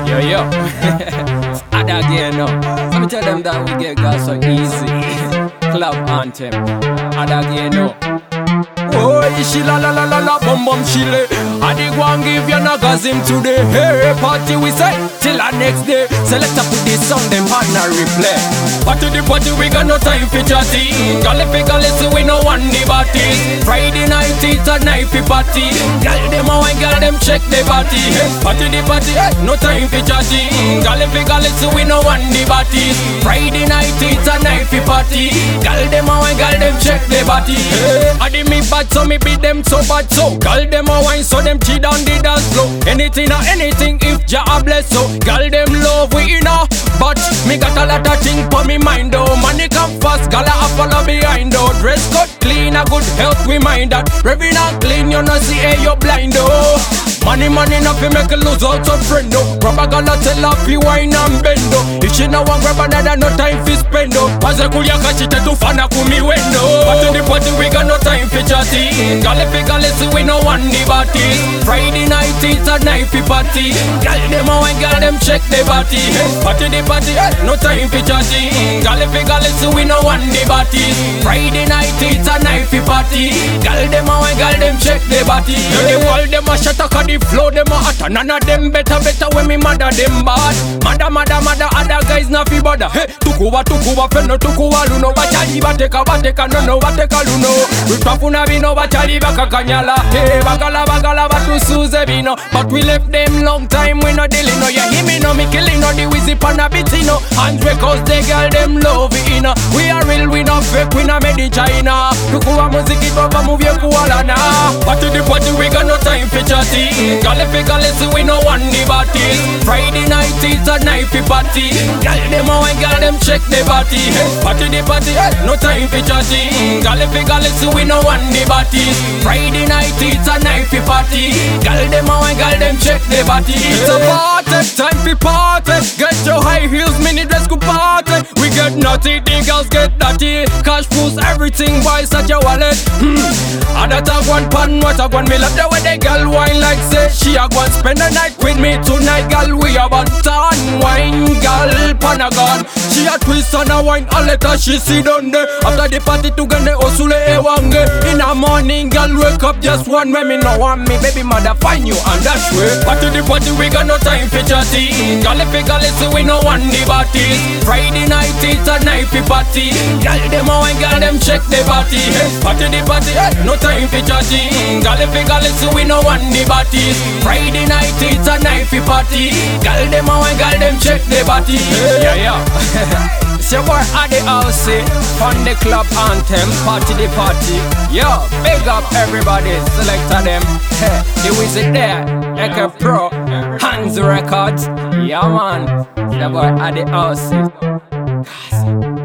Yo. Ada again now. Let me tell them that we get gas so easy. Club anthem. Ada again now. Oh, she la la la la la bum bum chile. I dig one give you nagazim today. Hey, party we say till the next day. So let's put this song them partner replay. Party the party we got no time for chatting. Galley so we no one the party. Friday night it's a night for party. Girl them a wine, girl them check the party. Party the party, no time for chatting. Galley so we no one the party. Friday night it's a night for party. Girl them a wine, girl them check the party. I did me bad so me beat them so bad so. Girl them a wine so them cheat on the dance floor. Anything or anything if Jah bless so. Girl them love we inna, but me got a lot of things for me mind oh. Money come fast, girl I follow behind oh. Dress code clean, a good health we mind that. Revving and clean, you know see hey you blind oh. Money not fi make a lose out some friend oh. Rubber girl a tell her fi wine and bend oh. If she no want grab another, no time fi spend oh. As a kuya kachite tu fana kumi wendo. But to the party we got no time fi chatting. Gale see we no want the party. Friday night it's a night fi party. Girl them a wine, girl them check the party. Party the party, no time fi chatting. Gale see we no want the party. Friday night it's a night fi party. Girl them a wine, girl them check the party. The wall them a shut up, the flow them a hot. None of them better when me mother them bad. Mother, other guys na fi bother. Hey, tukuwa feno tukuwa luno. Bachali bateka no bateka luno. Utafuna bino bachali bakakanyala. Hey, bagala batu suze bino. But we left them long time, we no dealing no. You hear me no, me killing no, the wizzy pan a bit no. Andre cause the girl them love it no. We are real, we no fake, we no made in China. Tukuwa music it over move your kuala na. But to the party we got no time for chatting. Gale so we no want the party. Friday night it's a night for party. Girl them a wine, girl them check the party. Party the party, no time for chatting. Gale so we no want the party. Friday night it's a night for party. Girl them a wine, girl them check the party. It's a party, time for party. Get your high heels, mini dress go party. We get naughty, the girls get dirty. Cash pulls everything, boys at your wallet. Other tag one pan, what a one me love the way the girl wine like say she a go spend the night with me tonight, girl. We a bantan wine, girl, panagon. She a twist on a wine, all let her she sit down there. After the party to get the osule ewange. In the morning, girl, wake up just one way. Me no want me, baby mother find you and that way. Party the party, we got no time for chatting. Girl, so we no want the party. Friday night it's a night for party. Girl, them a wine, girl, them check the party. Party the party, no time for chatting. Girl, so we no want the party. Friday night it's a night for party. Girl, them a wine, girl, them check the party. Yeah. It's your boy at the house, on the club anthem, party the party. Yo, big up everybody, selector them. The wizard there, Eka Pro, Hands Records. Yeah man, it's your boy at the house.